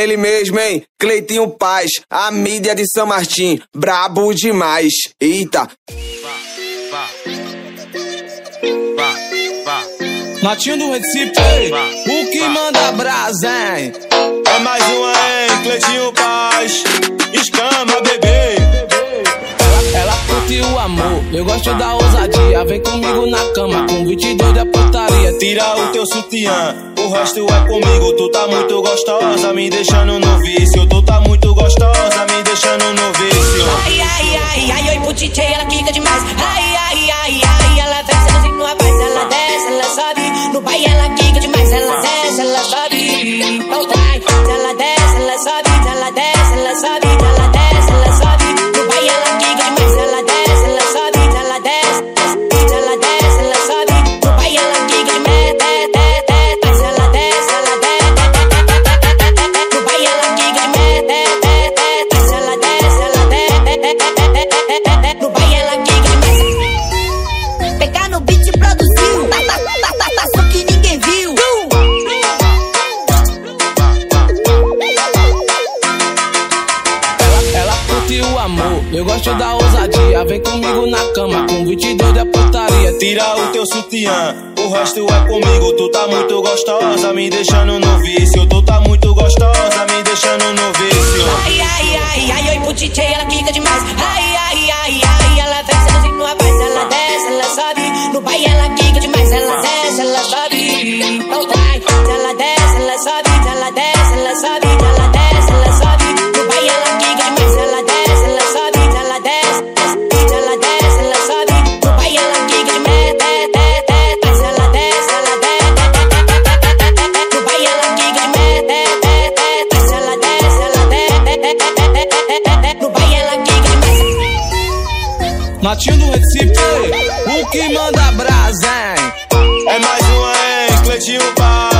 ele mesmo, hein? Cleitinho Paz, a mídia de São Martim, brabo demais. Eita. Natinho do Recife, o que manda brasa, hein? É mais uma, hein? Cleitinho Paz, escama, bebê. Ela curte o amor, eu gosto da ousadia. Vem comigo na cama, com 22 da putaria. Tira o teu sutiã, o resto é comigo. Tu tá muito gostosa, me deixando no vício. Tu tá muito gostosa, me deixando no vício. Ai, ai, ai, ai, oi pro DJ, ela quica demais. Ai, ai, ai, ai, ela vem seduzindo no rapaz. Ela desce, ela sobe, no baile ela quica demais. Ela desce, ela sobe, então vai. Ela desce, ela sobe, ela desce, ela sobe, ela desce, ela sobe, no baile ela quica demais. Ela desce, ela sobe, ela desce, ela desce, ela sobe, no baile ela quica demais. Ela desce, ela desce, no baile ela quica demais. Ela desce, ela desce, no baile ela quica demais. Pegar no beat produziu, só que ninguém viu. Ela curte o amor, eu gosto da ousadia. Vem comigo na cama, com 22 da putaria. Tira o teu sutiã, o resto é comigo. Tu tá muito gostosa, me deixando no vício. Tu tá muito gostosa, me deixando no vício. Ai, ai, ai, ai, oi pro DJ, ela quica demais. Ai, ai, ai, ai, ela vem seduzindo no rapaz. Ela desce, ela sobe, no baile ela quica demais. Ela desce, ela sobe, então vai. Ela desce, ela sobe, ela desce, ela sobe, ela desce, ela sobe, no baile ela quica demais. Ela desce, ela sobe, ela desce, ela desce, ela sobe, no baile ela quica demais. Ela desce, ela desce, no baile ela quica demais. Ela desce, ela desce, no baile ela quica demais. Natinho do Recife, o que manda brasa, hein? É mais uma, hein? Cleitinho Paz.